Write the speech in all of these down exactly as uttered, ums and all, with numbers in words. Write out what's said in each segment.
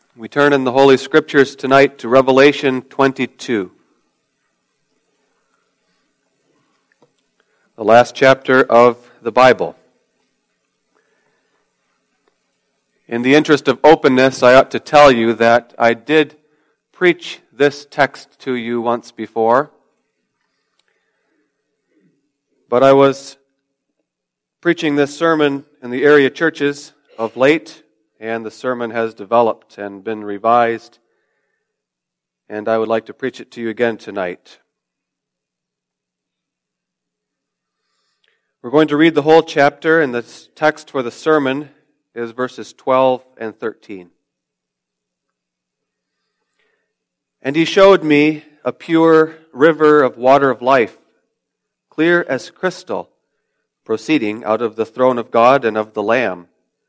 We turn in the Holy Scriptures tonight to Revelation twenty-two, the last chapter of the Bible. In the interest of openness, I ought to tell you that I did preach this text to you once before, but I was preaching this sermon in the area churches of late, and the sermon has developed and been revised, and I would like to preach it to you again tonight. We're going to read the whole chapter, and the text for the sermon is verses twelve and thirteen. And he showed me a pure river of water of life, clear as crystal, proceeding out of the throne of God and of the Lamb.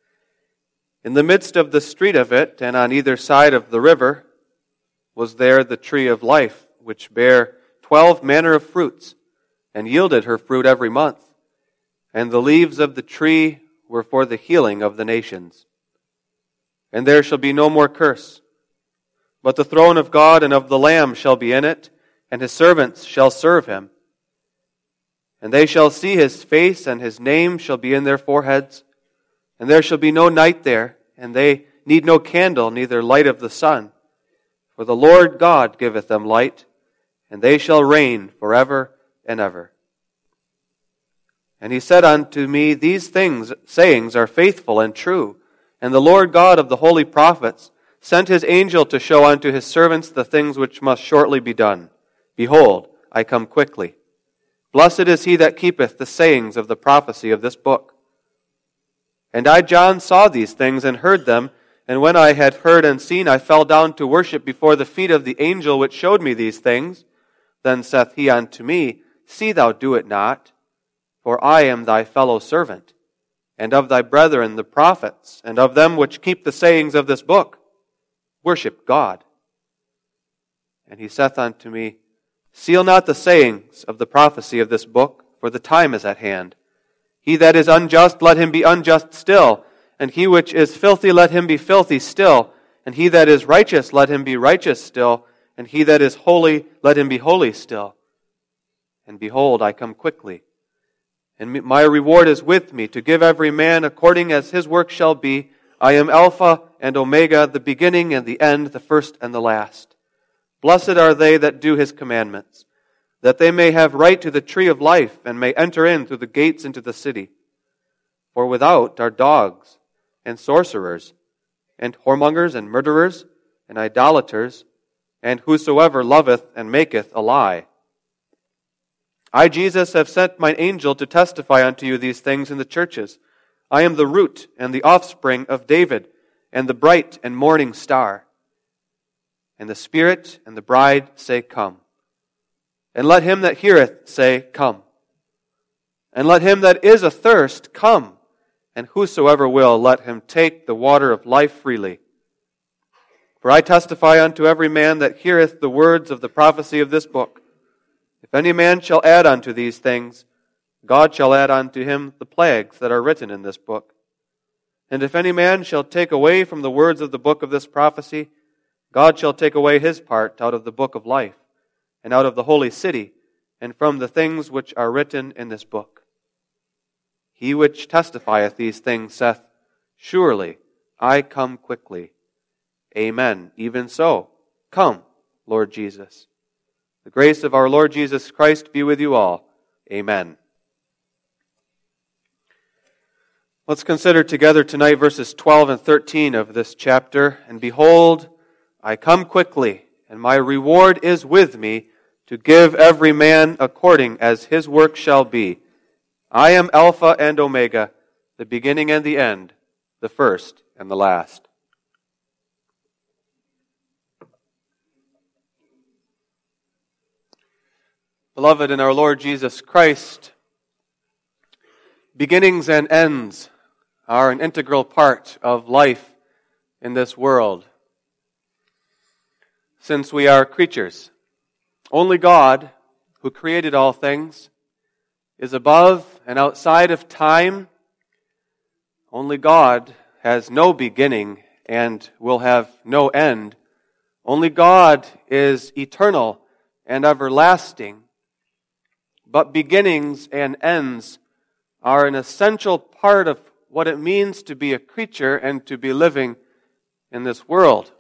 In the midst of the street of it, and on either side of the river, was there the tree of life, which bare twelve manner of fruits, and yielded her fruit every month. And the leaves of the tree were for the healing of the nations. And there shall be no more curse, but the throne of God and of the Lamb shall be in it, and his servants shall serve him. And they shall see his face, and his name shall be in their foreheads. And there shall be no night there, and they need no candle, neither light of the sun. For the Lord God giveth them light, and they shall reign forever and ever. And he said unto me, These things, sayings are faithful and true. And the Lord God of the holy prophets sent his angel to show unto his servants the things which must shortly be done. Behold, I come quickly. Blessed is he that keepeth the sayings of the prophecy of this book. And I, John, saw these things and heard them, and when I had heard and seen, I fell down to worship before the feet of the angel which showed me these things. Then saith he unto me, See thou do it not, for I am thy fellow servant, and of thy brethren the prophets, and of them which keep the sayings of this book. Worship God. And he saith unto me, Seal not the sayings of the prophecy of this book, for the time is at hand. He that is unjust, let him be unjust still, and he which is filthy, let him be filthy still, and he that is righteous, let him be righteous still, and he that is holy, let him be holy still. And behold, I come quickly, and my reward is with me, to give every man according as his work shall be. I am Alpha and Omega, the beginning and the end, the first and the last. Blessed are they that do his commandments, that they may have right to the tree of life, and may enter in through the gates into the city. For without are dogs, and sorcerers, and whoremongers, and murderers, and idolaters, and whosoever loveth and maketh a lie. I, Jesus, have sent mine angel to testify unto you these things in the churches. I am the root and the offspring of David, and the bright and morning star. And the Spirit and the bride say, Come. And let him that heareth say, Come. And let him that is athirst come. And whosoever will, let him take the water of life freely. For I testify unto every man that heareth the words of the prophecy of this book. If any man shall add unto these things, God shall add unto him the plagues that are written in this book. And if any man shall take away from the words of the book of this prophecy, God shall take away his part out of the book of life, and out of the holy city, and from the things which are written in this book. He which testifieth these things saith, Surely I come quickly. Amen. Even so, come, Lord Jesus. The grace of our Lord Jesus Christ be with you all. Amen. Let's consider together tonight verses twelve and thirteen of this chapter. And behold, I come quickly, and my reward is with me, to give every man according as his work shall be. I am Alpha and Omega, the beginning and the end, the first and the last. Beloved in our Lord Jesus Christ, beginnings and ends are an integral part of life in this world. Since we are creatures, only God, who created all things, is above and outside of time. Only God has no beginning and will have no end. Only God is eternal and everlasting. But beginnings and ends are an essential part of what it means to be a creature and to be living in this world.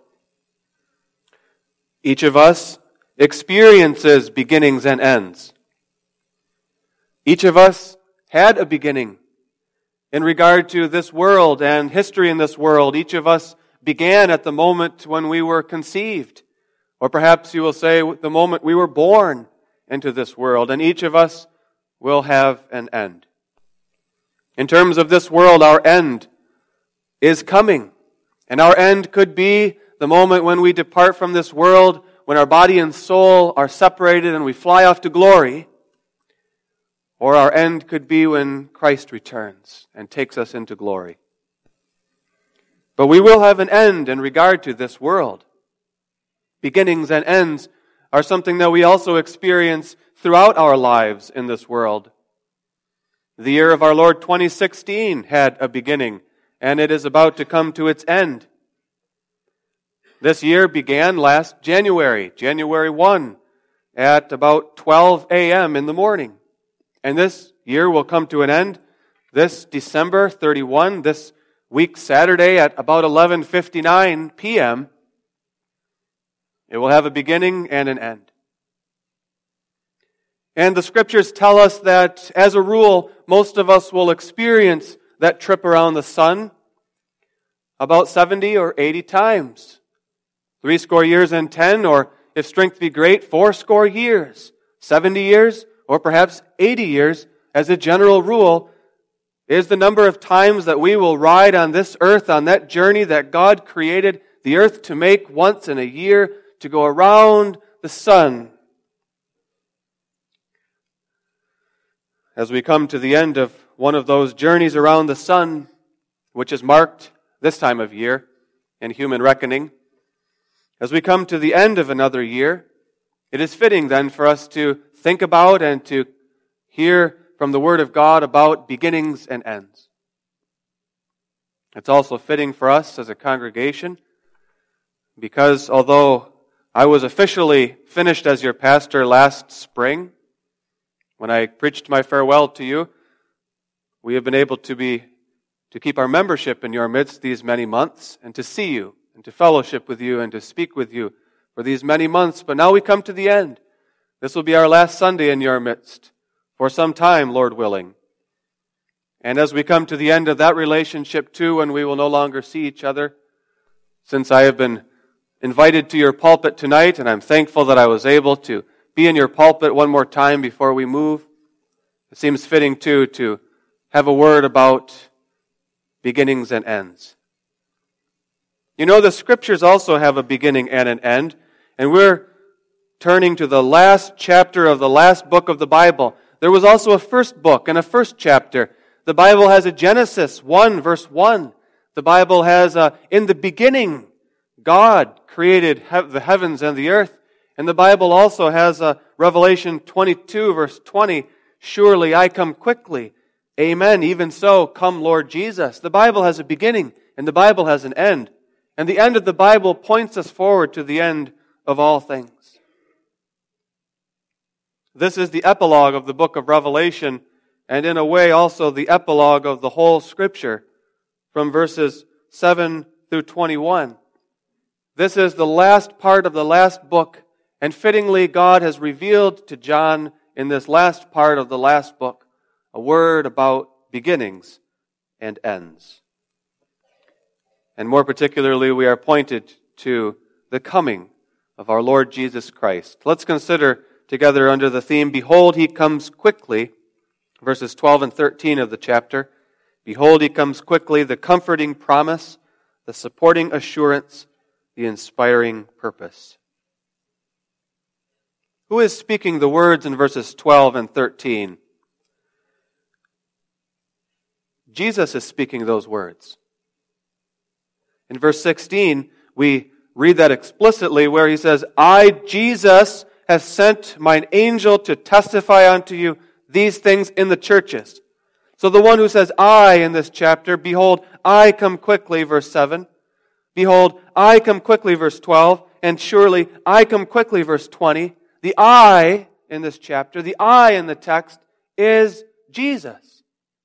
Each of us experiences beginnings and ends. Each of us had a beginning in regard to this world and history in this world. Each of us began at the moment when we were conceived. Or perhaps you will say the moment we were born into this world. And each of us will have an end. In terms of this world, our end is coming. And our end could be the moment when we depart from this world, when our body and soul are separated and we fly off to glory. Or our end could be when Christ returns and takes us into glory. But we will have an end in regard to this world. Beginnings and ends are something that we also experience throughout our lives in this world. The year of our Lord twenty sixteen had a beginning, and it is about to come to its end. This year began last January, January first, at about twelve a.m. in the morning. And this year will come to an end this December thirty-first, this week Saturday at about eleven fifty-nine p.m. It will have a beginning and an end. And the scriptures tell us that, as a rule, most of us will experience that trip around the sun about seventy or eighty times. Three score years and ten, or if strength be great, four score years. Seventy years, or perhaps eighty years, as a general rule, is the number of times that we will ride on this earth, on that journey that God created the earth to make once in a year, to go around the sun. As we come to the end of one of those journeys around the sun, which is marked this time of year in human reckoning, as we come to the end of another year, it is fitting then for us to think about and to hear from the Word of God about beginnings and ends. It's also fitting for us as a congregation because although I was officially finished as your pastor last spring, when I preached my farewell to you, we have been able to be to keep our membership in your midst these many months and to see you and to fellowship with you and to speak with you for these many months. But now we come to the end. This will be our last Sunday in your midst for some time, Lord willing. And as we come to the end of that relationship too, when we will no longer see each other, since I have been invited to your pulpit tonight, and I'm thankful that I was able to be in your pulpit one more time before we move, it seems fitting too to have a word about beginnings and ends. You know, the scriptures also have a beginning and an end, and we're turning to the last chapter of the last book of the Bible. There was also a first book and a first chapter. The Bible has a Genesis one, verse one. The Bible has a, in the beginning, God created the heavens and the earth. And the Bible also has a Revelation twenty-two, verse twenty, surely I come quickly. Amen. Even so, come Lord Jesus. The Bible has a beginning and the Bible has an end. And the end of the Bible points us forward to the end of all things. This is the epilogue of the book of Revelation, and in a way also the epilogue of the whole Scripture, from verses seven through twenty-one. This is the last part of the last book, and fittingly God has revealed to John in this last part of the last book a word about beginnings and ends. And more particularly, we are pointed to the coming of our Lord Jesus Christ. Let's consider together under the theme, Behold, He comes quickly, verses twelve and thirteen of the chapter. Behold, He comes quickly, the comforting promise, the supporting assurance, the inspiring purpose. Who is speaking the words in verses twelve and thirteen? Jesus is speaking those words. In verse sixteen, we read that explicitly where He says, I, Jesus, have sent mine angel to testify unto you these things in the churches. So the one who says I in this chapter, behold, I come quickly, verse seven, Behold, I come quickly, verse twelve, and surely I come quickly, verse twenty. The I in this chapter, the I in the text, is Jesus.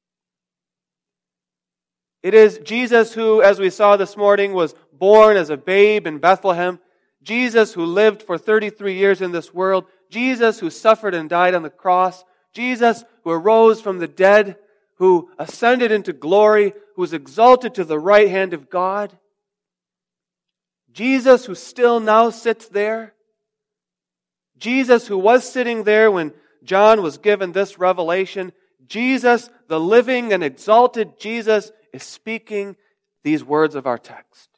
It is Jesus who, as we saw this morning, was born as a babe in Bethlehem. Jesus who lived for thirty-three years in this world. Jesus who suffered and died on the cross. Jesus who arose from the dead, who ascended into glory, who was exalted to the right hand of God. Jesus who still now sits there. Jesus who was sitting there when John was given this revelation. Jesus, the living and exalted Jesus, is speaking these words of our text.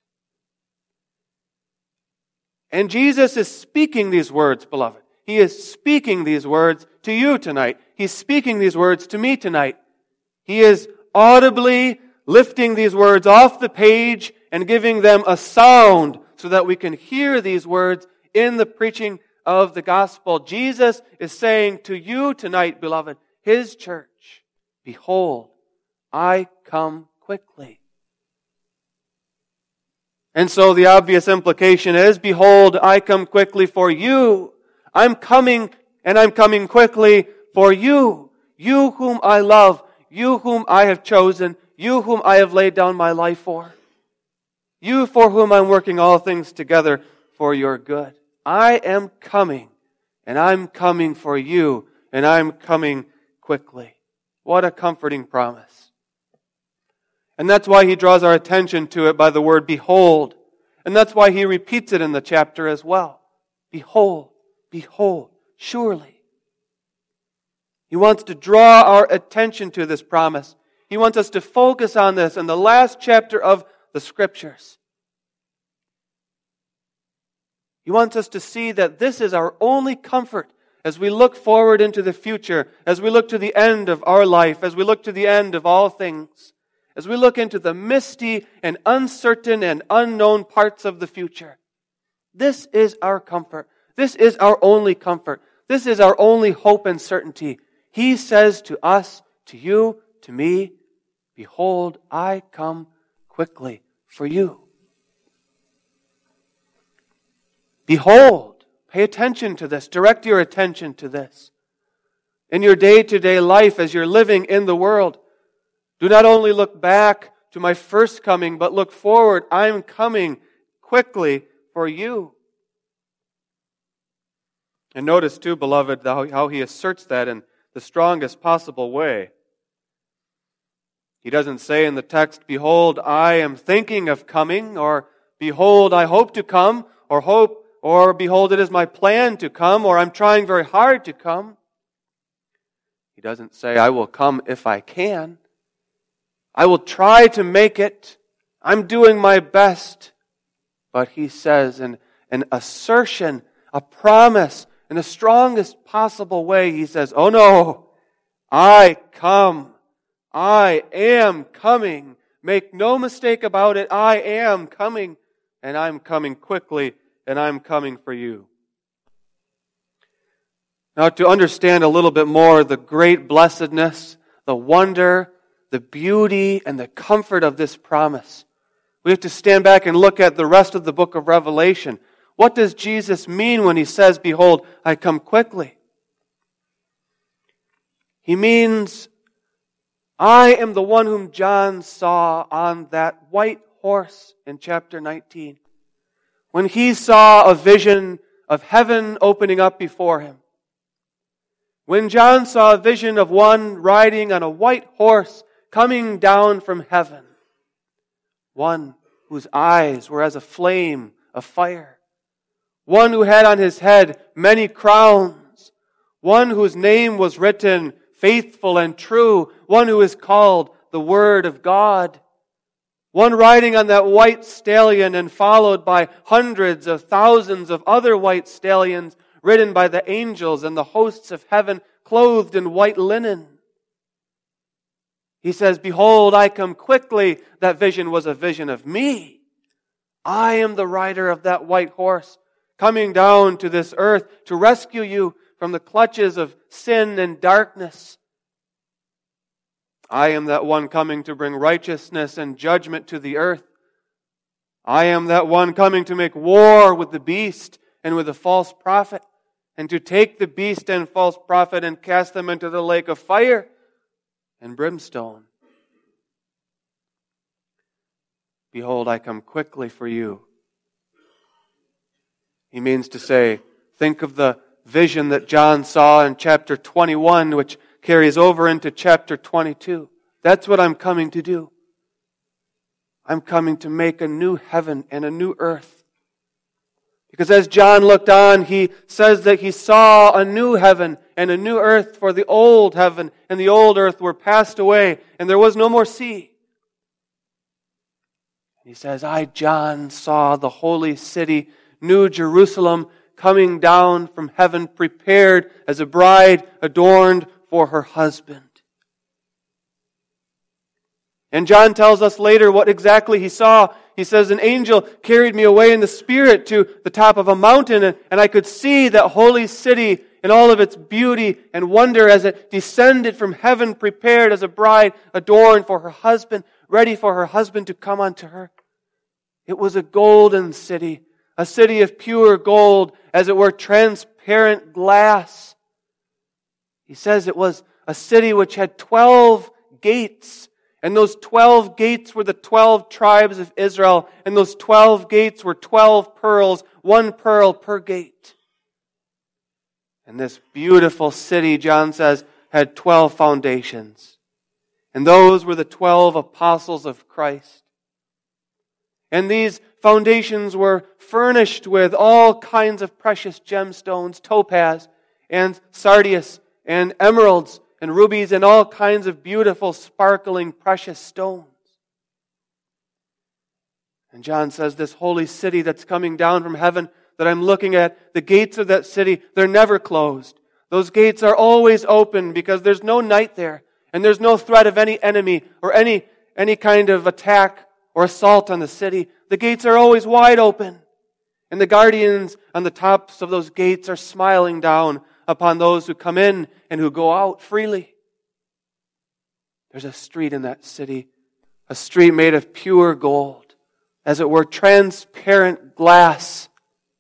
And Jesus is speaking these words, beloved. He is speaking these words to you tonight. He's speaking these words to me tonight. He is audibly lifting these words off the page and giving them a sound so that we can hear these words in the preaching of the gospel. Jesus is saying to you tonight, beloved, His church, behold, I come quickly. And so the obvious implication is, behold, I come quickly for you. I'm coming, and I'm coming quickly for you. You whom I love, you whom I have chosen, you whom I have laid down my life for. You for whom I'm working all things together for your good. I am coming, and I'm coming for you, and I'm coming quickly. What a comforting promise. And that's why he draws our attention to it by the word behold. And that's why he repeats it in the chapter as well. Behold, behold, surely. He wants to draw our attention to this promise. He wants us to focus on this in the last chapter of the Scriptures. He wants us to see that this is our only comfort as we look forward into the future, as we look to the end of our life, as we look to the end of all things, as we look into the misty and uncertain and unknown parts of the future. This is our comfort. This is our only comfort. This is our only hope and certainty. He says to us, to you, to me, behold, I come quickly for you. Behold, pay attention to this. Direct your attention to this. In your day-to-day life as you're living in the world, do not only look back to my first coming, but look forward. I'm coming quickly for you. And notice too, beloved, how he asserts that in the strongest possible way. He doesn't say in the text, behold, I am thinking of coming, or behold, I hope to come, or hope, or behold, it is my plan to come, or I'm trying very hard to come. He doesn't say, I will come if I can. I will try to make it. I'm doing my best. But he says in an assertion, a promise, in the strongest possible way, he says, oh no, I come. I am coming. Make no mistake about it. I am coming. And I'm coming quickly. And I'm coming for you. Now, to understand a little bit more the great blessedness, the wonder, the beauty, and the comfort of this promise, we have to stand back and look at the rest of the book of Revelation. What does Jesus mean when he says, behold, I come quickly? He means, I am the one whom John saw on that white horse in chapter nineteen. When he saw a vision of heaven opening up before him. When John saw a vision of one riding on a white horse coming down from heaven. One whose eyes were as a flame of fire. One who had on his head many crowns. One whose name was written faithful and true. One who is called the Word of God. One riding on that white stallion and followed by hundreds of thousands of other white stallions ridden by the angels and the hosts of heaven clothed in white linen. He says, behold, I come quickly. That vision was a vision of me. I am the rider of that white horse coming down to this earth to rescue you from the clutches of sin and darkness. I am that one coming to bring righteousness and judgment to the earth. I am that one coming to make war with the beast and with the false prophet, and to take the beast and false prophet and cast them into the lake of fire and brimstone. Behold, I come quickly for you. He means to say, think of the vision that John saw in chapter twenty-one, which carries over into chapter twenty-two. That's what I'm coming to do. I'm coming to make a new heaven and a new earth. Because as John looked on, he says that he saw a new heaven and a new earth, for the old heaven and the old earth were passed away, and there was no more sea. He says, I, John, saw the holy city, New Jerusalem, coming down from heaven, prepared as a bride adorned for her husband. And John tells us later what exactly he saw. He says, an angel carried me away in the Spirit to the top of a mountain, and, and I could see that holy city in all of its beauty and wonder as it descended from heaven, prepared as a bride adorned for her husband, ready for her husband to come unto her. It was a golden city, a city of pure gold, as it were transparent glass. He says it was a city which had twelve gates. And those twelve gates were the twelve tribes of Israel. And those twelve gates were twelve pearls, one pearl per gate. And this beautiful city, John says, had twelve foundations. And those were the twelve apostles of Christ. And these foundations were furnished with all kinds of precious gemstones, topaz and sardius and emeralds and rubies and all kinds of beautiful, sparkling, precious stones. And John says this holy city that's coming down from heaven that I'm looking at, the gates of that city, they're never closed. Those gates are always open because there's no night there, and there's no threat of any enemy or any, any kind of attack or assault on the city. The gates are always wide open. And the guardians on the tops of those gates are smiling down upon those who come in and who go out freely. There's a street in that city, a street made of pure gold, as it were transparent glass.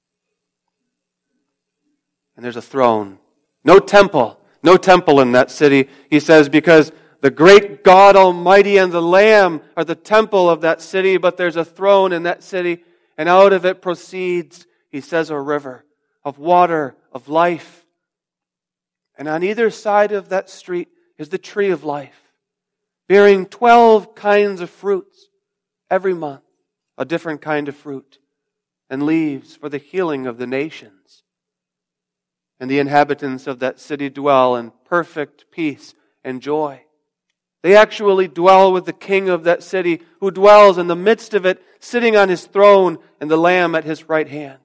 And there's a throne. No temple, no temple in that city, he says, because the great God Almighty and the Lamb are the temple of that city, but there's a throne in that city, and out of it proceeds, he says, a river of water, of life. And on either side of that street is the tree of life, bearing twelve kinds of fruits every month, a different kind of fruit, and leaves for the healing of the nations. And the inhabitants of that city dwell in perfect peace and joy. They actually dwell with the king of that city, who dwells in the midst of it, sitting on his throne, and the Lamb at his right hand.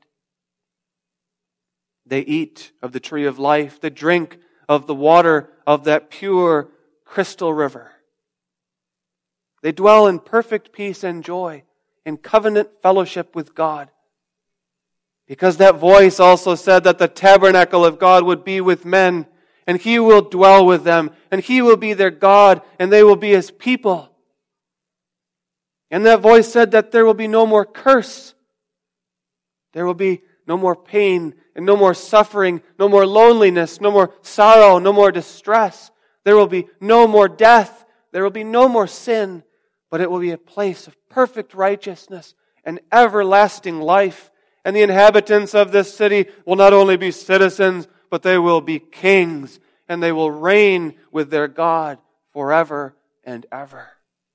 They eat of the tree of life. They drink of the water of that pure crystal river. They dwell in perfect peace and joy, in covenant fellowship with God. Because that voice also said that the tabernacle of God would be with men, and He will dwell with them, and He will be their God, and they will be His people. And that voice said that there will be no more curse. There will be no more pain, and no more suffering, no more loneliness, no more sorrow, no more distress. There will be no more death. There will be no more sin, but it will be a place of perfect righteousness and everlasting life. And the inhabitants of this city will not only be citizens, but they will be kings, and they will reign with their God forever and ever.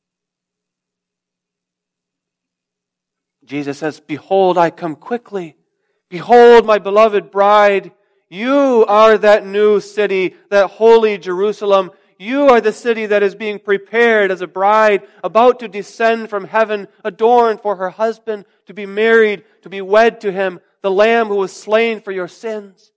Jesus says, behold, I come quickly. Behold, my beloved bride. You are that new city, that holy Jerusalem. You are the city that is being prepared as a bride, about to descend from heaven, adorned for her husband, to be married, to be wed to him, the Lamb who was slain for your sins.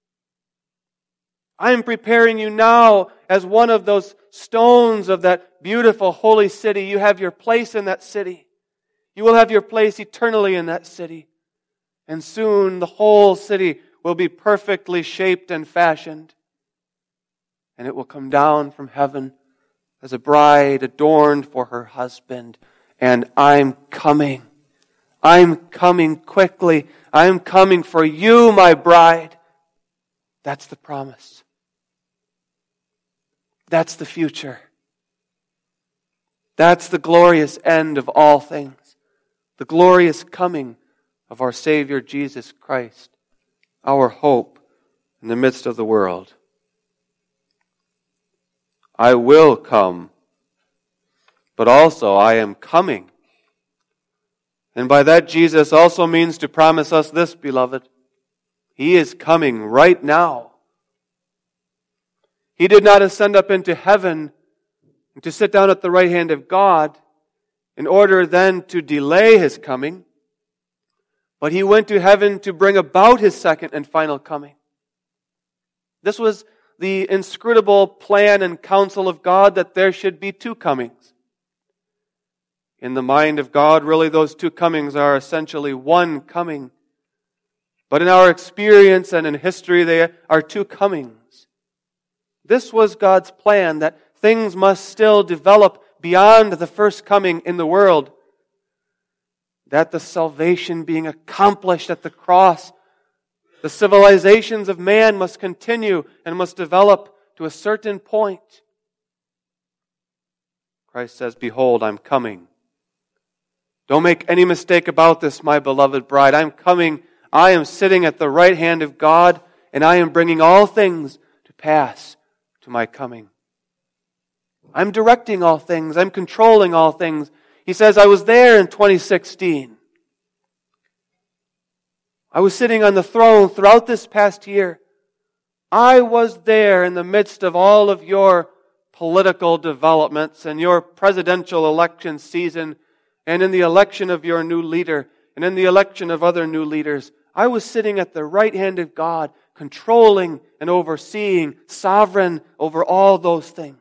I am preparing you now as one of those stones of that beautiful holy city. You have your place in that city. You will have your place eternally in that city. And soon the whole city will be perfectly shaped and fashioned. And it will come down from heaven as a bride adorned for her husband. And I'm coming. I'm coming quickly. I'm coming for you, my bride. That's the promise. That's the future. That's the glorious end of all things. The glorious coming of our Savior Jesus Christ, our hope in the midst of the world. I will come, but also I am coming. And by that, Jesus also means to promise us this, beloved. He is coming right now. He did not ascend up into heaven to sit down at the right hand of God in order then to delay His coming, but He went to heaven to bring about His second and final coming. This was the inscrutable plan and counsel of God that there should be two comings. In the mind of God, really those two comings are essentially one coming. But in our experience and in history, they are two comings. This was God's plan, that things must still develop beyond the first coming in the world. That the salvation being accomplished at the cross, the civilizations of man must continue and must develop to a certain point. Christ says, behold, I'm coming. Don't make any mistake about this, my beloved bride. I'm coming. I am sitting at the right hand of God, and I am bringing all things to pass to my coming. I'm directing all things. I'm controlling all things. He says, I was there in twenty sixteen. I was sitting on the throne throughout this past year. I was there in the midst of all of your political developments and your presidential election season and in the election of your new leader and in the election of other new leaders. I was sitting at the right hand of God, controlling and overseeing, sovereign over all those things.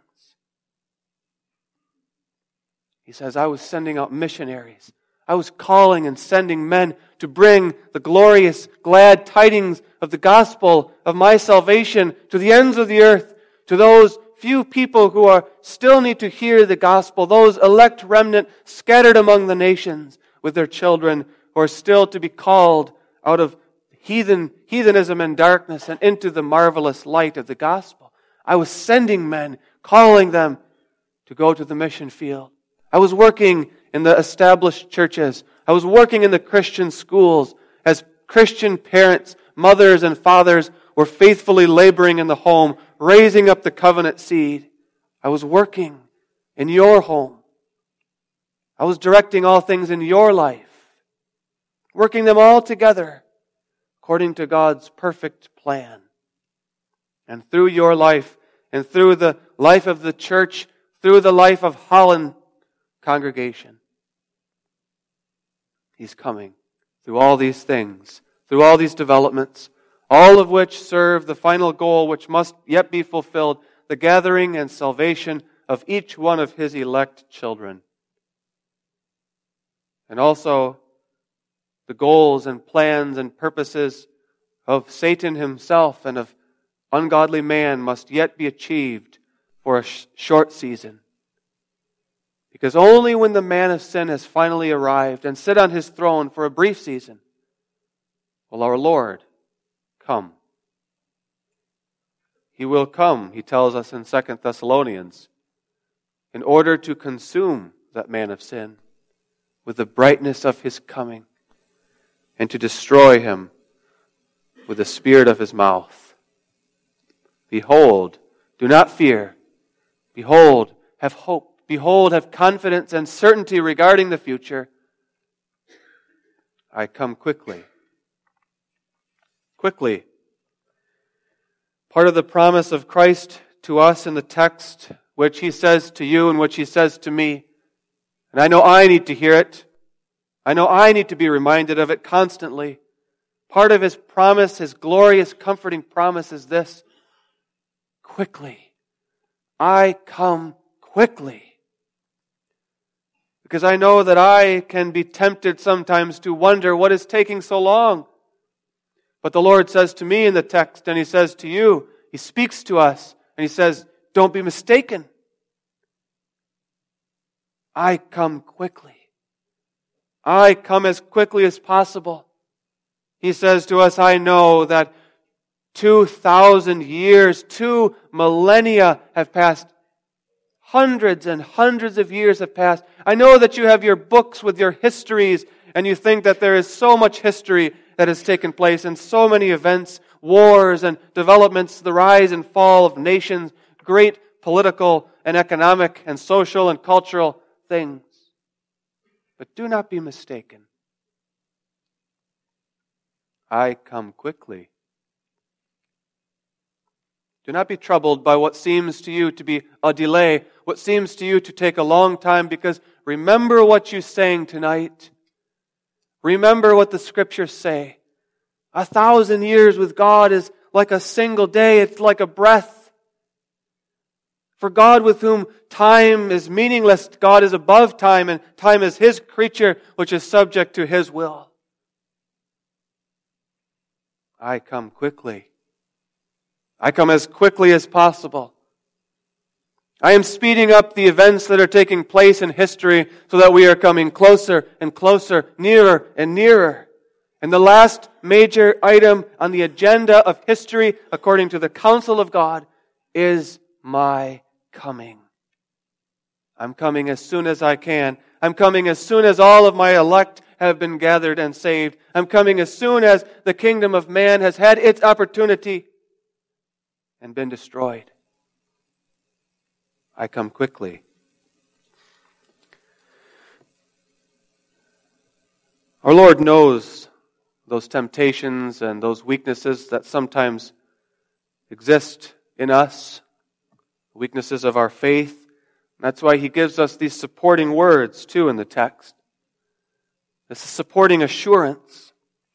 He says, I was sending out missionaries. I was calling and sending men to bring the glorious, glad tidings of the gospel of my salvation to the ends of the earth, to those few people who are still need to hear the gospel, those elect remnant scattered among the nations with their children who are still to be called out of heathen, heathenism and darkness and into the marvelous light of the gospel. I was sending men, calling them to go to the mission field. I was working in the established churches. I was working in the Christian schools as Christian parents, mothers, and fathers were faithfully laboring in the home, raising up the covenant seed. I was working in your home. I was directing all things in your life, working them all together according to God's perfect plan. And through your life, and through the life of the church, through the life of Holland congregation, He's coming through all these things, through all these developments, all of which serve the final goal which must yet be fulfilled, the gathering and salvation of each one of His elect children. And also the goals and plans and purposes of Satan himself and of ungodly man must yet be achieved for a sh- short season. Because only when the man of sin has finally arrived and sit on his throne for a brief season will our Lord come. He will come, he tells us in Second Thessalonians, in order to consume that man of sin with the brightness of His coming and to destroy him with the spirit of His mouth. Behold, do not fear. Behold, have hope. Behold, have confidence and certainty regarding the future. I come quickly. Quickly. Part of the promise of Christ to us in the text, which He says to you and which He says to me, and I know I need to hear it. I know I need to be reminded of it constantly. Part of His promise, His glorious, comforting promise is this: quickly. I come quickly. Because I know that I can be tempted sometimes to wonder what is taking so long. But the Lord says to me in the text, and He says to you, He speaks to us, and He says, don't be mistaken. I come quickly. I come as quickly as possible. He says to us, I know that two thousand years, two millennia have passed. Hundreds and hundreds of years have passed. I know that you have your books with your histories, and you think that there is so much history that has taken place, and so many events, wars and developments, the rise and fall of nations, great political and economic and social and cultural things. But do not be mistaken. I come quickly. Do not be troubled by what seems to you to be a delay, what seems to you to take a long time, because remember what you sang tonight. Remember what the Scriptures say. A thousand years with God is like a single day. It's like a breath. For God, with whom time is meaningless, God is above time, and time is His creature, which is subject to His will. I come quickly. I come as quickly as possible. I am speeding up the events that are taking place in history so that we are coming closer and closer, nearer and nearer. And the last major item on the agenda of history, according to the counsel of God, is my coming. I'm coming as soon as I can. I'm coming as soon as all of my elect have been gathered and saved. I'm coming as soon as the kingdom of man has had its opportunity and been destroyed. I come quickly. Our Lord knows those temptations and those weaknesses that sometimes exist in us, weaknesses of our faith. That's why He gives us these supporting words too in the text. This is supporting assurance.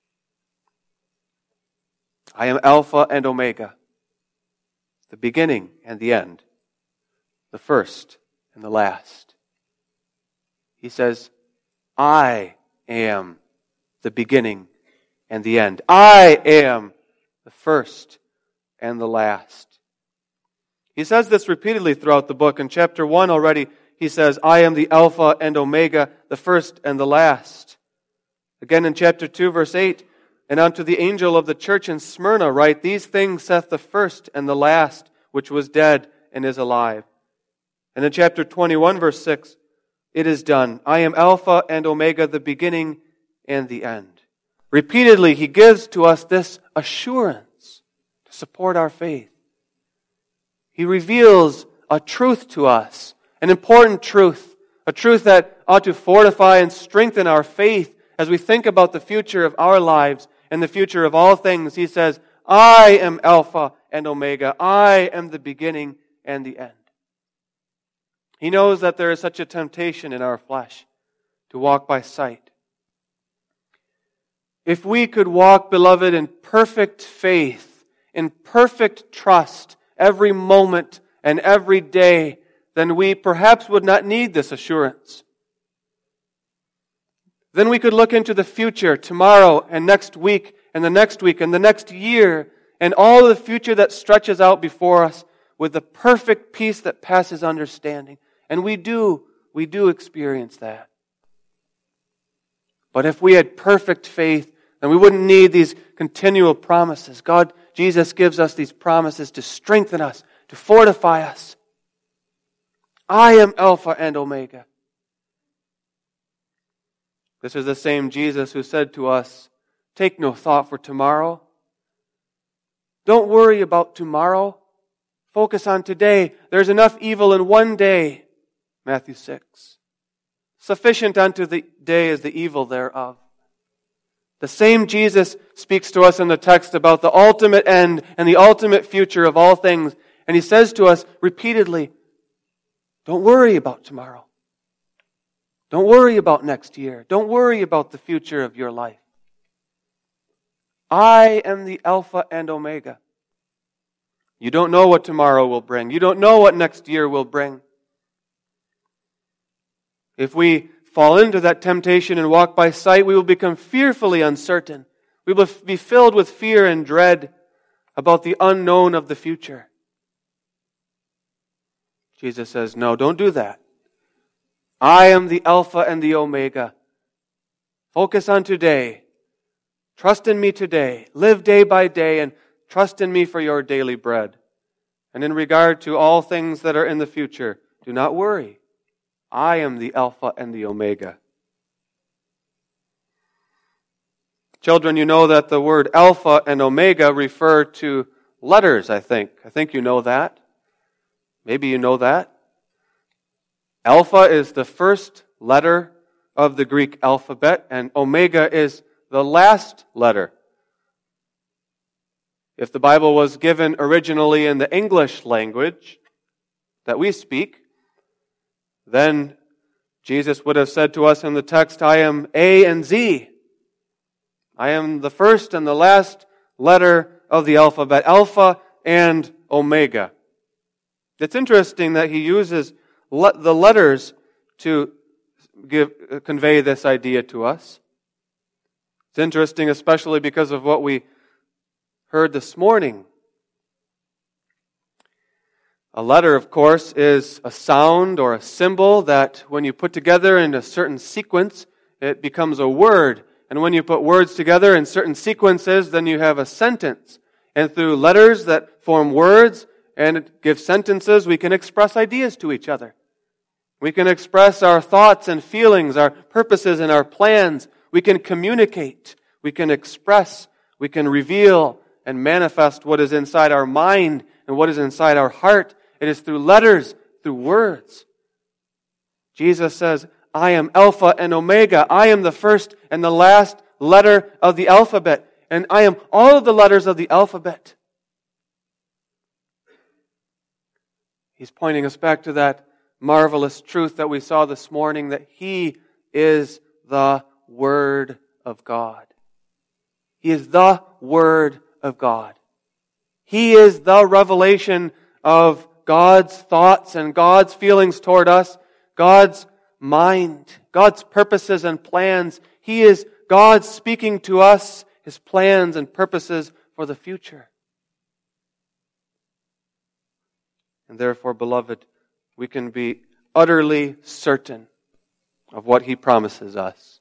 I am Alpha and Omega, the beginning and the end, the first and the last. He says, I am the beginning and the end. I am the first and the last. He says this repeatedly throughout the book. In chapter one already, he says, I am the Alpha and Omega, the first and the last. Again in chapter two, verse eight, and unto the angel of the church in Smyrna write, these things saith the first and the last, which was dead and is alive. And in chapter twenty-one, verse six, it is done. I am Alpha and Omega, the beginning and the end. Repeatedly, he gives to us this assurance to support our faith. He reveals a truth to us, an important truth, a truth that ought to fortify and strengthen our faith as we think about the future of our lives and the future of all things. He says, I am Alpha and Omega. I am the beginning and the end. He knows that there is such a temptation in our flesh to walk by sight. If we could walk, beloved, in perfect faith, in perfect trust, every moment and every day, then we perhaps would not need this assurance. Then we could look into the future, tomorrow and next week and the next week and the next year, and all the future that stretches out before us with the perfect peace that passes understanding. And we do, we do experience that. But if we had perfect faith, then we wouldn't need these continual promises. God, Jesus gives us these promises to strengthen us, to fortify us. I am Alpha and Omega. This is the same Jesus who said to us, take no thought for tomorrow. Don't worry about tomorrow. Focus on today. There's enough evil in one day. Matthew six. Sufficient unto the day is the evil thereof. The same Jesus speaks to us in the text about the ultimate end and the ultimate future of all things. And He says to us repeatedly, don't worry about tomorrow. Don't worry about next year. Don't worry about the future of your life. I am the Alpha and Omega. You don't know what tomorrow will bring. You don't know what next year will bring. If we fall into that temptation and walk by sight, we will become fearfully uncertain. We will be filled with fear and dread about the unknown of the future. Jesus says, no, don't do that. I am the Alpha and the Omega, Focus on today. Trust in me today. Live day by day and trust in me for your daily bread. And in regard to all things that are in the future, do not worry. I am the Alpha and the Omega. Children, you know that the word Alpha and Omega refer to letters, I think. I think you know that. Maybe you know that. Alpha is the first letter of the Greek alphabet, and Omega is the last letter. If the Bible was given originally in the English language that we speak, then Jesus would have said to us in the text, I am A and Z. I am the first and the last letter of the alphabet, Alpha and Omega. It's interesting that he uses le- the letters to give, uh, convey this idea to us. It's interesting especially because of what we heard this morning. A letter, of course, is a sound or a symbol that when you put together in a certain sequence, it becomes a word. And when you put words together in certain sequences, then you have a sentence. And through letters that form words and give sentences, we can express ideas to each other. We can express our thoughts and feelings, our purposes and our plans. We can communicate. We can express. We can reveal and manifest what is inside our mind and what is inside our heart. It is through letters, through words. Jesus says, I am Alpha and Omega. I am the first and the last letter of the alphabet. And I am all of the letters of the alphabet. He's pointing us back to that marvelous truth that we saw this morning, that He is the Word of God. He is the Word of God. He is the revelation of God's thoughts and God's feelings toward us, God's mind, God's purposes and plans. He is God speaking to us His plans and purposes for the future. And therefore, beloved, we can be utterly certain of what He promises us.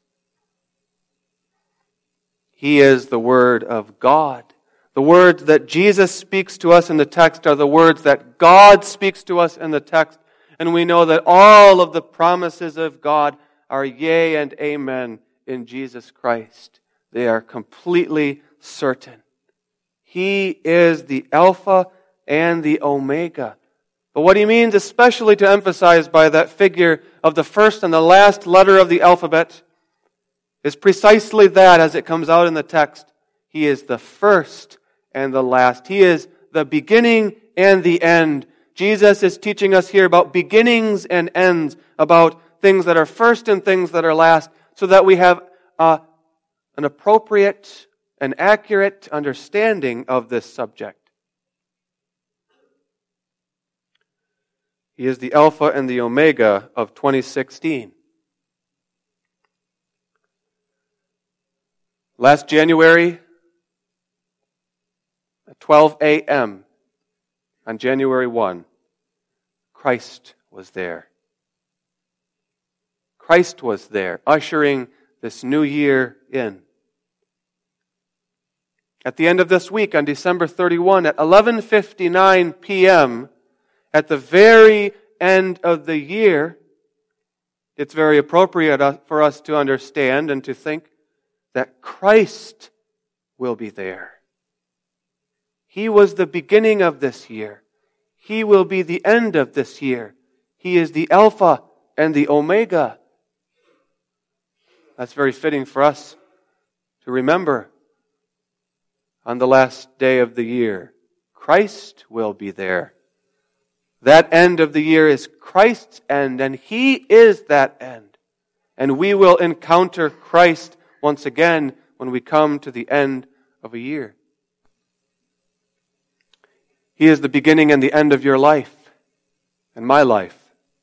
He is the Word of God. The words that Jesus speaks to us in the text are the words that God speaks to us in the text. And we know that all of the promises of God are yea and amen in Jesus Christ. They are completely certain. He is the Alpha and the Omega. But what he means especially to emphasize by that figure of the first and the last letter of the alphabet is precisely that as it comes out in the text. He is the first and the last. He is the beginning and the end. Jesus is teaching us here about beginnings and ends, about things that are first and things that are last, so that we have uh, an appropriate and accurate understanding of this subject. He is the Alpha and the Omega of twenty sixteen. Last January, at twelve a.m., on January first, Christ was there. Christ was there, ushering this new year in. At the end of this week, on December thirty-first, at eleven fifty-nine p.m., at the very end of the year, it's very appropriate for us to understand and to think that Christ will be there. He was the beginning of this year. He will be the end of this year. He is the Alpha and the Omega. That's very fitting for us to remember on the last day of the year. Christ will be there. That end of the year is Christ's end, and He is that end. And we will encounter Christ once again when we come to the end of a year. He is the beginning and the end of your life and my life.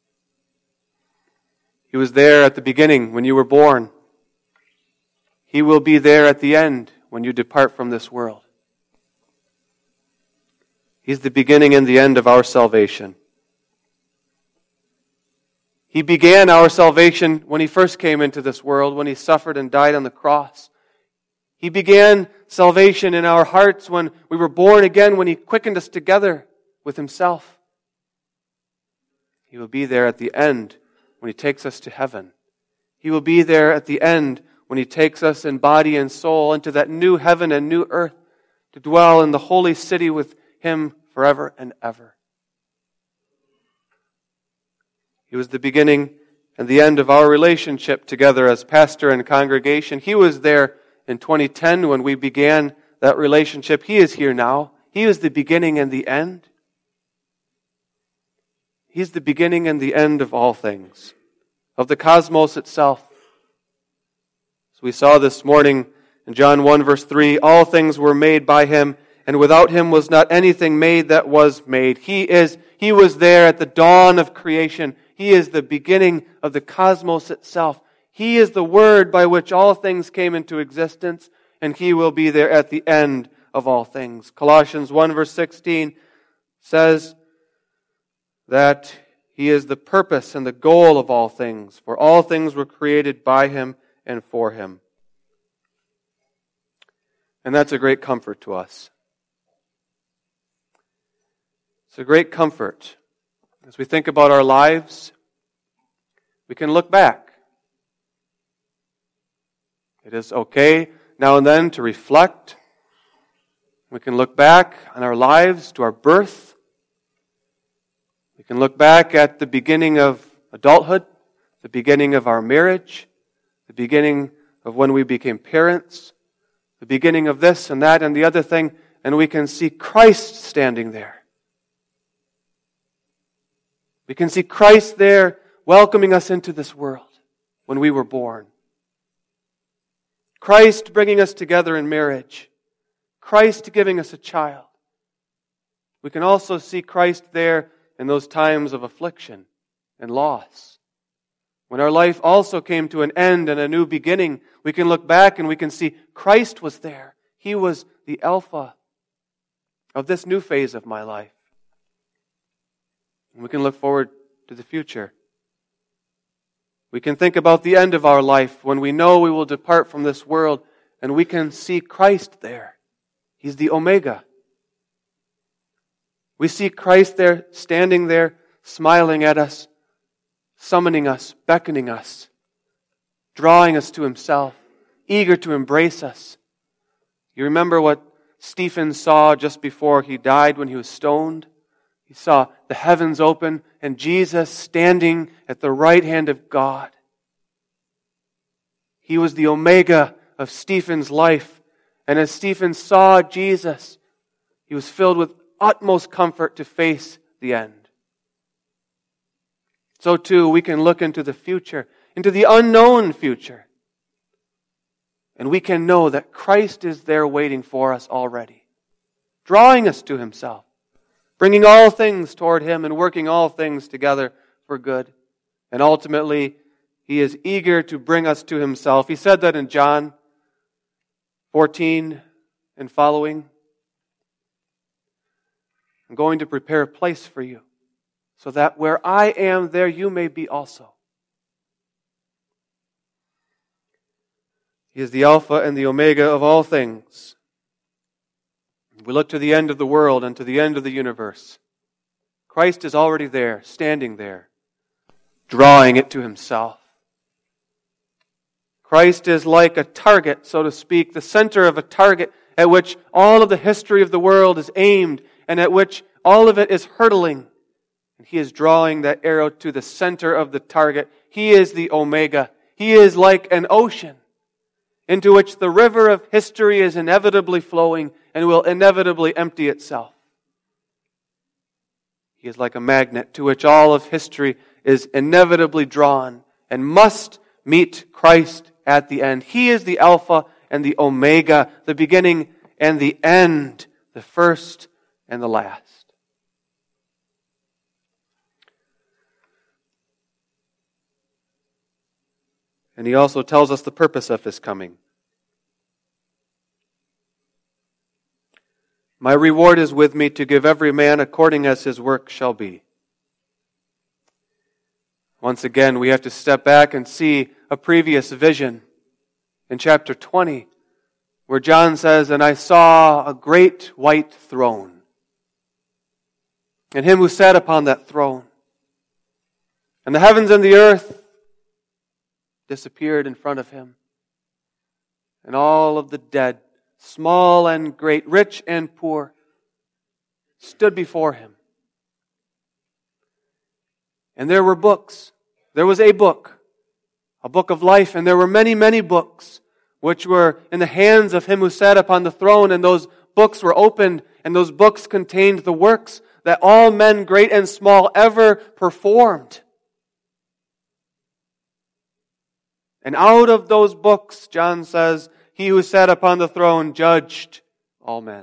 He was there at the beginning when you were born. He will be there at the end when you depart from this world. He's the beginning and the end of our salvation. He began our salvation when He first came into this world, when He suffered and died on the cross. He began salvation in our hearts when we were born again, when He quickened us together with Himself. He will be there at the end when He takes us to heaven. He will be there at the end when He takes us in body and soul into that new heaven and new earth to dwell in the holy city with Him forever and ever. He was the beginning and the end of our relationship together as pastor and congregation. He was there in twenty ten when we began that relationship. He is here now. He is the beginning and the end. He's the beginning and the end of all things, of the cosmos itself. As we saw this morning in John one verse three, all things were made by Him, and without Him was not anything made that was made. He is, He was there at the dawn of creation. He is the beginning of the cosmos itself. He is the Word by which all things came into existence, and He will be there at the end of all things. Colossians one verse sixteen says that He is the purpose and the goal of all things, for all things were created by Him and for Him. And that's a great comfort to us. It's a great comfort. As we think about our lives, we can look back. It is okay now and then to reflect. We can look back on our lives to our birth. We can look back at the beginning of adulthood, the beginning of our marriage, the beginning of when we became parents, the beginning of this and that and the other thing, and we can see Christ standing there. We can see Christ there welcoming us into this world when we were born. Christ bringing us together in marriage. Christ giving us a child. We can also see Christ there in those times of affliction and loss. When our life also came to an end and a new beginning, we can look back and we can see Christ was there. He was the Alpha of this new phase of my life. And we can look forward to the future. We can think about the end of our life when we know we will depart from this world, and we can see Christ there. He's the Omega. We see Christ there, standing there, smiling at us, summoning us, beckoning us, drawing us to Himself, eager to embrace us. You remember what Stephen saw just before he died when he was stoned? He saw the heavens open and Jesus standing at the right hand of God. He was the Omega of Stephen's life. And as Stephen saw Jesus, he was filled with utmost comfort to face the end. So too, we can look into the future, into the unknown future. And we can know that Christ is there waiting for us already, drawing us to Himself, bringing all things toward Him and working all things together for good. And ultimately, He is eager to bring us to Himself. He said that in John fourteen and following. I'm going to prepare a place for you, so that where I am, there you may be also. He is the Alpha and the Omega of all things. We look to the end of the world and to the end of the universe. Christ is already there, standing there, drawing it to Himself. Christ is like a target, so to speak, the center of a target at which all of the history of the world is aimed and at which all of it is hurtling. And He is drawing that arrow to the center of the target. He is the Omega. He is like an ocean into which the river of history is inevitably flowing and will inevitably empty itself. He is like a magnet to which all of history is inevitably drawn and must meet Christ at the end. He is the Alpha and the Omega, the beginning and the end, the first and the last. And He also tells us the purpose of His coming. My reward is with me to give every man according as his work shall be. Once again, we have to step back and see a previous vision in chapter twenty, where John says, "And I saw a great white throne, and him who sat upon that throne. And the heavens and the earth disappeared in front of him. And all of the dead, small and great, rich and poor, stood before him. And there were books. There was a book, a book of life, and there were many, many books which were in the hands of him who sat upon the throne, and those books were opened, and those books contained the works that all men, great and small, ever performed. And out of those books, John says, he who sat upon the throne judged all men."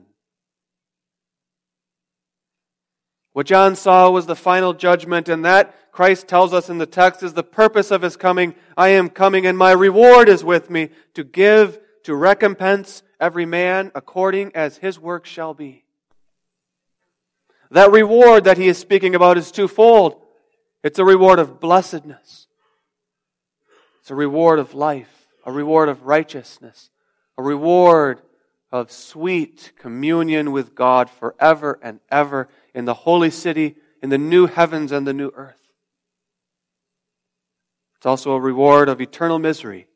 What John saw was the final judgment, and that, Christ tells us in the text, is the purpose of his coming. "I am coming, and my reward is with me, to give, to recompense every man according as his work shall be." That reward that he is speaking about is twofold. It's a reward of blessedness. It's a reward of life, a reward of righteousness, a reward of sweet communion with God forever and ever in the holy city, in the new heavens and the new earth. It's also a reward of eternal misery.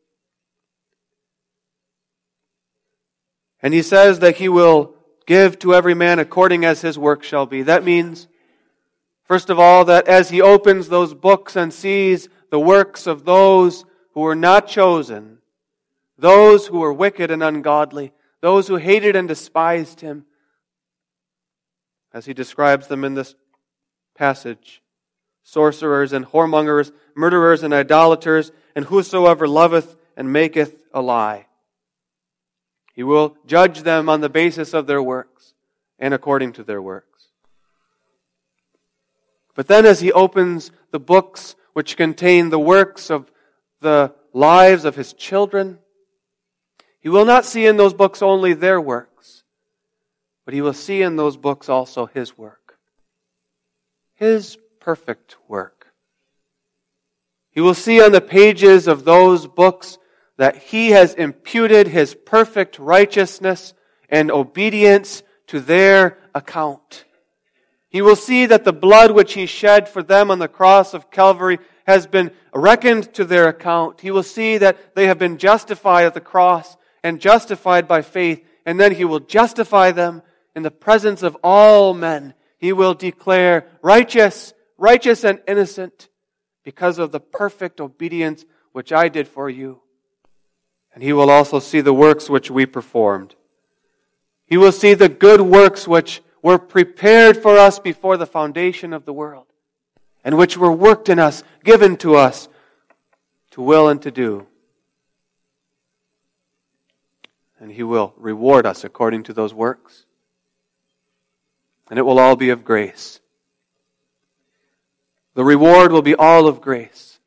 And he says that he will give to every man according as his work shall be. That means, first of all, that as he opens those books and sees the works of those who were not chosen, those who were wicked and ungodly, those who hated and despised him, as he describes them in this passage, sorcerers and whoremongers, murderers and idolaters, and whosoever loveth and maketh a lie. He will judge them on the basis of their works and according to their works. But then as he opens the books which contain the works of the lives of his children, he will not see in those books only their works, but he will see in those books also his work. His perfect work. He will see on the pages of those books that he has imputed his perfect righteousness and obedience to their account. He will see that the blood which he shed for them on the cross of Calvary has been reckoned to their account. He will see that they have been justified at the cross and justified by faith, and then he will justify them in the presence of all men. He will declare righteous, righteous and innocent because of the perfect obedience which I did for you. And he will also see the works which we performed. He will see the good works which were prepared for us before the foundation of the world, and which were worked in us, given to us, to will and to do. And he will reward us according to those works. And it will all be of grace. The reward will be all of grace.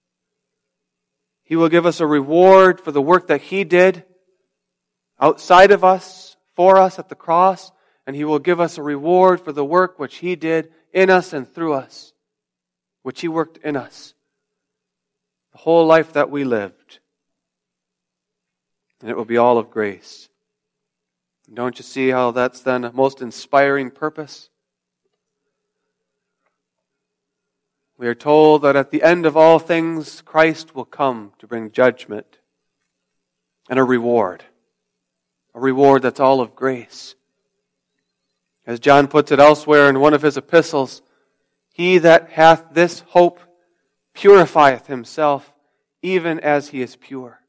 He will give us a reward for the work that he did outside of us, for us at the cross, and he will give us a reward for the work which he did in us and through us, which he worked in us, the whole life that we lived. And it will be all of grace. Don't you see how that's then a most inspiring purpose? We are told that at the end of all things, Christ will come to bring judgment and a reward. A reward that's all of grace. As John puts it elsewhere in one of his epistles, "He that hath this hope purifieth himself, even as he is pure."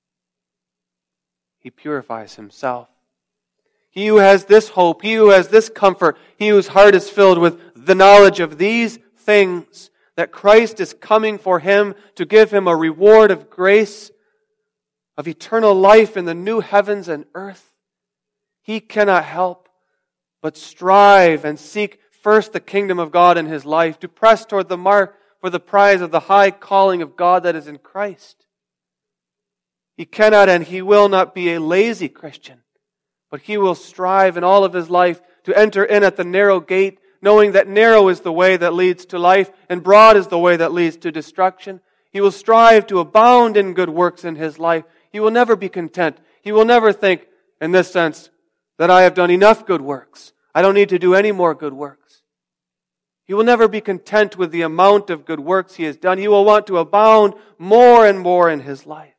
He purifies himself. He who has this hope, he who has this comfort, he whose heart is filled with the knowledge of these things, that Christ is coming for him to give him a reward of grace, of eternal life in the new heavens and earth, he cannot help but strive and seek first the kingdom of God in his life, to press toward the mark for the prize of the high calling of God that is in Christ. He cannot and he will not be a lazy Christian, but he will strive in all of his life to enter in at the narrow gate knowing that narrow is the way that leads to life and broad is the way that leads to destruction. He will strive to abound in good works in his life. He will never be content. He will never think, in this sense, that I have done enough good works. I don't need to do any more good works. He will never be content with the amount of good works he has done. He will want to abound more and more in his life.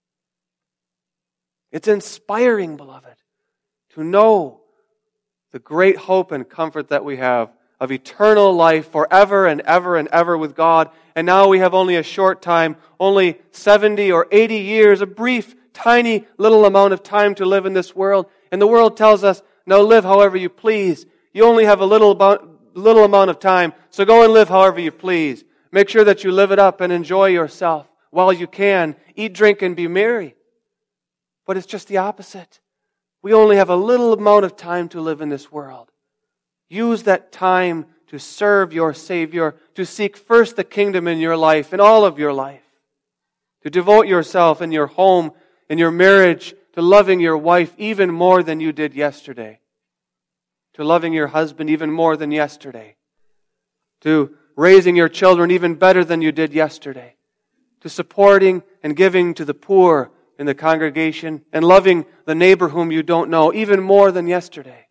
It's inspiring, beloved, to know the great hope and comfort that we have of eternal life forever and ever and ever with God. And now we have only a short time, only seventy or eighty years, a brief, tiny little amount of time to live in this world. And the world tells us, now live however you please. You only have a little about, little amount of time, so go and live however you please. Make sure that you live it up and enjoy yourself while you can. Eat, drink, and be merry. But it's just the opposite. We only have a little amount of time to live in this world. Use that time to serve your Savior, to seek first the kingdom in your life, in all of your life, to devote yourself in your home, in your marriage, to loving your wife even more than you did yesterday, to loving your husband even more than yesterday, to raising your children even better than you did yesterday, to supporting and giving to the poor in the congregation and loving the neighbor whom you don't know even more than yesterday.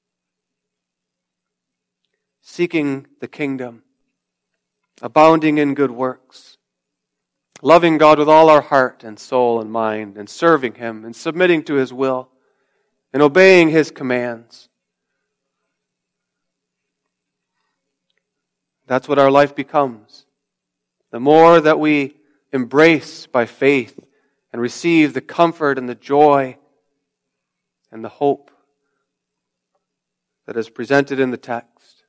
Seeking the kingdom, abounding in good works, loving God with all our heart and soul and mind, and serving Him and submitting to His will and obeying His commands. That's what our life becomes. The more that we embrace by faith and receive the comfort and the joy and the hope that is presented in the text.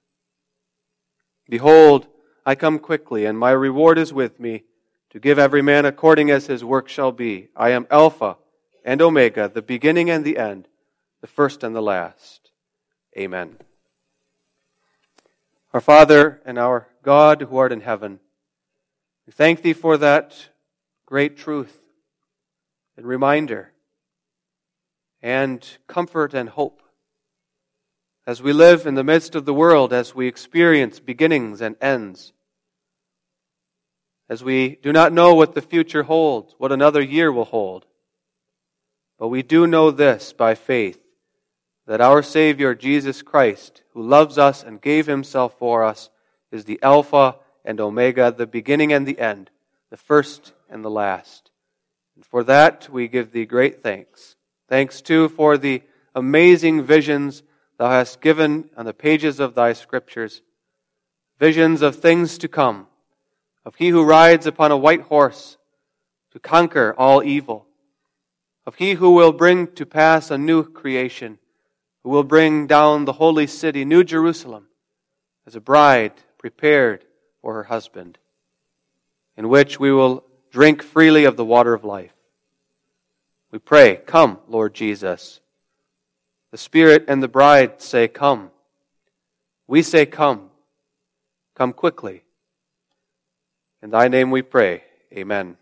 Behold, I come quickly, and my reward is with me, to give every man according as his work shall be. I am Alpha and Omega, the beginning and the end, the first and the last. Amen. Our Father and our God who art in heaven, we thank Thee for that great truth and reminder and comfort and hope as we live in the midst of the world, as we experience beginnings and ends, as we do not know what the future holds, what another year will hold. But we do know this by faith, that our Savior, Jesus Christ, who loves us and gave Himself for us, is the Alpha and Omega, the beginning and the end, the first and the last. And for that we give Thee great thanks. Thanks too for the amazing visions Thou hast given on the pages of Thy Scriptures, visions of things to come, of He who rides upon a white horse to conquer all evil, of He who will bring to pass a new creation, who will bring down the holy city, New Jerusalem, as a bride prepared for her husband, in which we will drink freely of the water of life. We pray, come, Lord Jesus. The Spirit and the bride say, come. We say, come. Come quickly. In Thy name we pray. Amen.